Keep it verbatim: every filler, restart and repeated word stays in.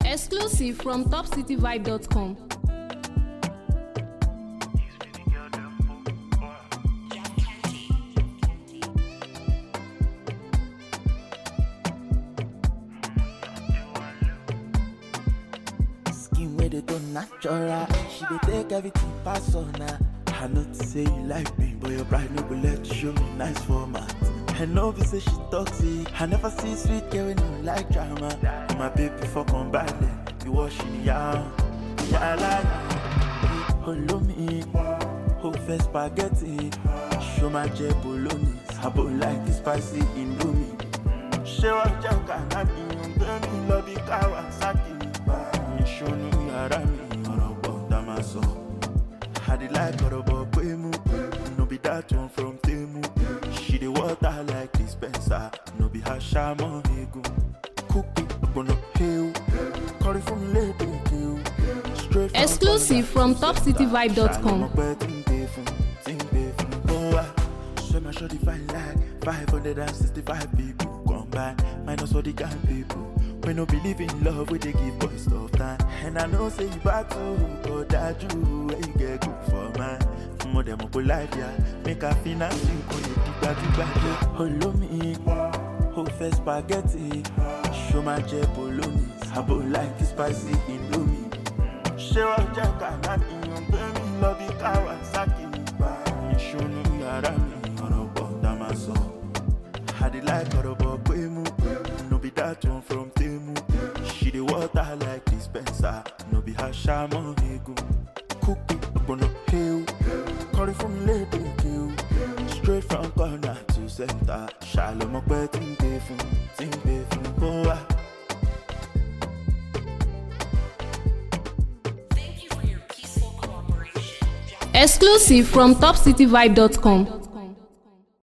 Exclusive from top city vibe dot com. Skin where they don't natural, she dey take everything personal. I know to say you like me, but your bride no go let you show me nice format. I know be say she toxic. I never see sweet girl when you like drama. My baby fuck on badly, you washing me out. Yeah, I like follow me, whole face spaghetti. Show my jet bolognese, I both like the spicy indomie. Show a joke and I be baby love it Kawasaki. Me show no yara me, or about Damaso. I dey like her about Kwemu, no be that one from Temu. She the water like dispenser, no be her shaman ego. Cookie, gonna hail, curry from lady kill. Straight from Exclusive from top city vibe dot com. Show my shorty fine like five hundred sixty-five people come by, minus all the gang people. We no believe in love, we they give boys tough time. And I know say you back to, but that you, where you get good for man. More them up life, yeah. Make a finance you, call it the bad, the bad. Follow me, whole face spaghetti. Show my jet bolognese, I both like the spicy indomie. Show a jack and I think baby love it Kawasaki. Me show no yara me, or about Damaso. I dey like her about Kwemu, no be that one from Temu. She the water like dispenser, no be her shaman ego. Cookie, gonna hail, curry from lady kill. Straight from corner to center, shalom up where ting pay fun, ting pay fun, go ah. Exclusive from top city vibe dot com.